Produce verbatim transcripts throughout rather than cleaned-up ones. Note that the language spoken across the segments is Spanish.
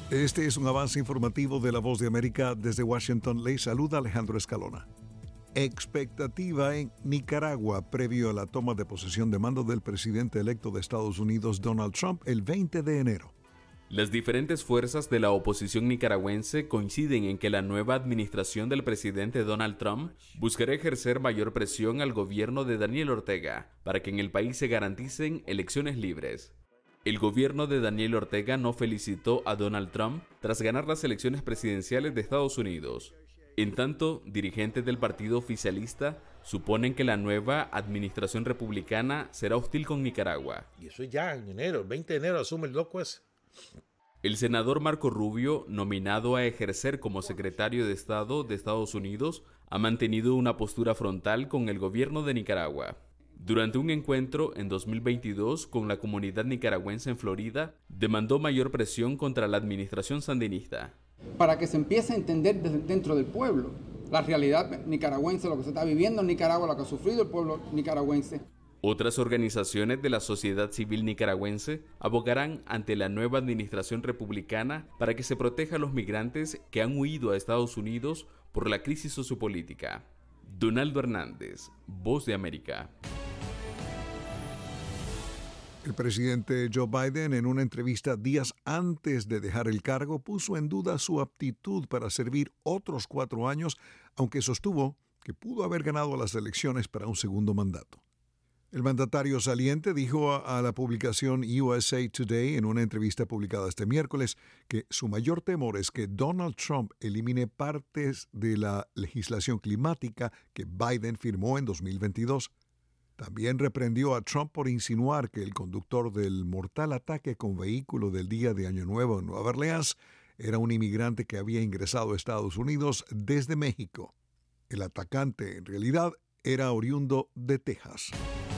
Este es un avance informativo de La Voz de América. Desde Washington le saluda Alejandro Escalona. Expectativa en Nicaragua previo a la toma de posesión de mando del presidente electo de Estados Unidos, Donald Trump, el veinte de enero. Las diferentes fuerzas de la oposición nicaragüense coinciden en que la nueva administración del presidente Donald Trump buscará ejercer mayor presión al gobierno de Daniel Ortega para que en el país se garanticen elecciones libres. El gobierno de Daniel Ortega no felicitó a Donald Trump tras ganar las elecciones presidenciales de Estados Unidos. En tanto, dirigentes del partido oficialista suponen que la nueva administración republicana será hostil con Nicaragua. Y eso ya en enero, el veinte de enero asume el loco ese. El senador Marco Rubio, nominado a ejercer como secretario de Estado de Estados Unidos, ha mantenido una postura frontal con el gobierno de Nicaragua. Durante un encuentro en dos mil veintidós con la comunidad nicaragüense en Florida, demandó mayor presión contra la administración sandinista. Para que se empiece a entender desde dentro del pueblo la realidad nicaragüense, lo que se está viviendo en Nicaragua, lo que ha sufrido el pueblo nicaragüense. Otras organizaciones de la sociedad civil nicaragüense abogarán ante la nueva administración republicana para que se proteja a los migrantes que han huido a Estados Unidos por la crisis sociopolítica. Donaldo Hernández, Voz de América. El presidente Joe Biden, en una entrevista días antes de dejar el cargo, puso en duda su aptitud para servir otros cuatro años, aunque sostuvo que pudo haber ganado las elecciones para un segundo mandato. El mandatario saliente dijo a, a la publicación U S A Today en una entrevista publicada este miércoles que su mayor temor es que Donald Trump elimine partes de la legislación climática que Biden firmó en dos mil veintidós. También reprendió a Trump por insinuar que el conductor del mortal ataque con vehículo del día de Año Nuevo en Nueva Orleans era un inmigrante que había ingresado a Estados Unidos desde México. El atacante, en realidad, era oriundo de Texas.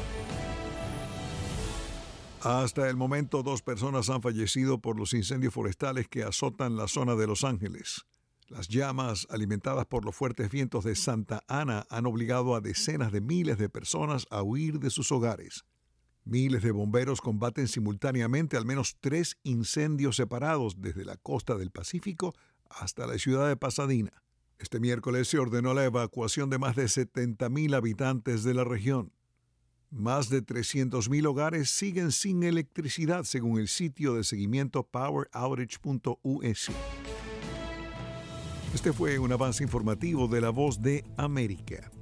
Hasta el momento, dos personas han fallecido por los incendios forestales que azotan la zona de Los Ángeles. Las llamas, alimentadas por los fuertes vientos de Santa Ana, han obligado a decenas de miles de personas a huir de sus hogares. Miles de bomberos combaten simultáneamente al menos tres incendios separados desde la costa del Pacífico hasta la ciudad de Pasadena. Este miércoles se ordenó la evacuación de más de setenta mil habitantes de la región. Más de trescientos mil hogares siguen sin electricidad, según el sitio de seguimiento power outage punto u s. Este fue un avance informativo de La Voz de América.